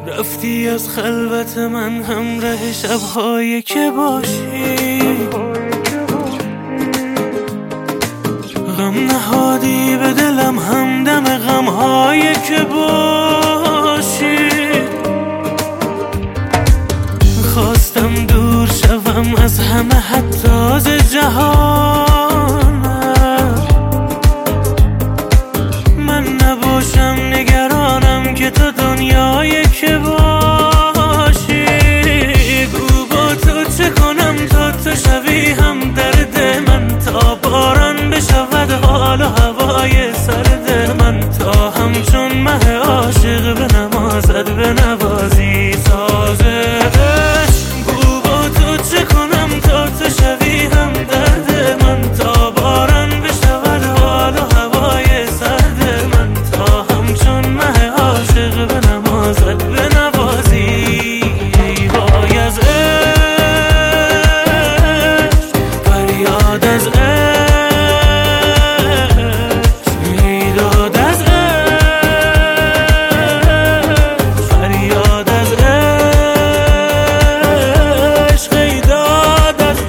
رفتی از خلوت من همراه شب‌هایی که باشی، غم نهادی به دلم همدم غم‌هایی که باشی. خواستم دور شوم از همه حتی از جهانم، من نباشم نگرانم که تو دنیایی که باشی. گو با تو چه کنم تا تو شوی هم درد من، تا باران بشود حال و هوای سرد من، تا همچون مه عاشق به نمازت به نوازی سازش. گو با تو چه کنم تا تو شوی هم درد من، تا باران بشود حال و هوای سرد من، تا همچون مه عاشق به نمازت به نوازی. ای وای از عشق، فریاد از عشق، میداد از عشق، فریاد از عشق، ایداد از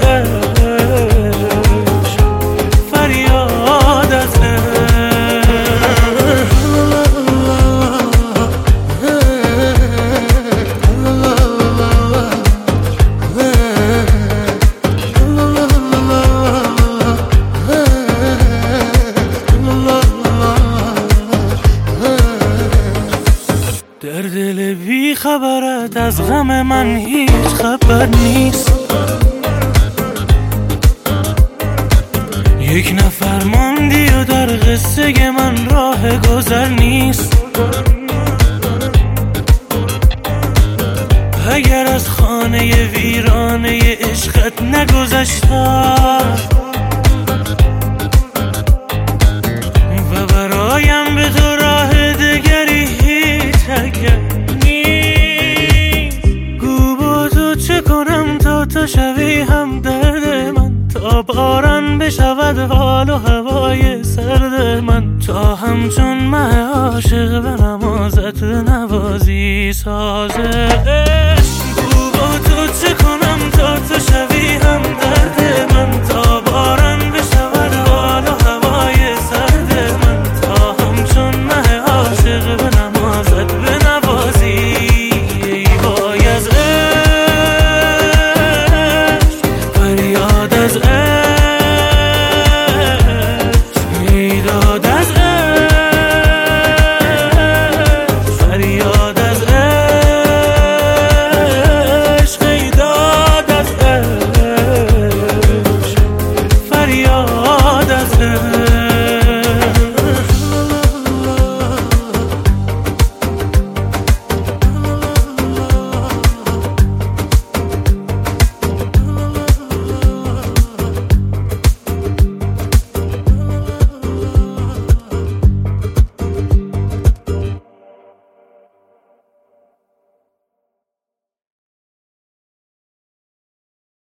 عشق، فریاد از در دل بی خبرت از غم من هیچ خبر نیست. یک نفر ماندی و در قصه من راه گذر نیست. اگر از خانه ویرانه عشقت نگذشتم و برایم به تو راه دگری هیچ اگر نیست. گو با تو چه کنم تا تو شوی هم درد من، تا باران بشود حال و هوای سرد من، تا همچون مه عاشق به نمازت نوازی سازش. گو با تو چه کنم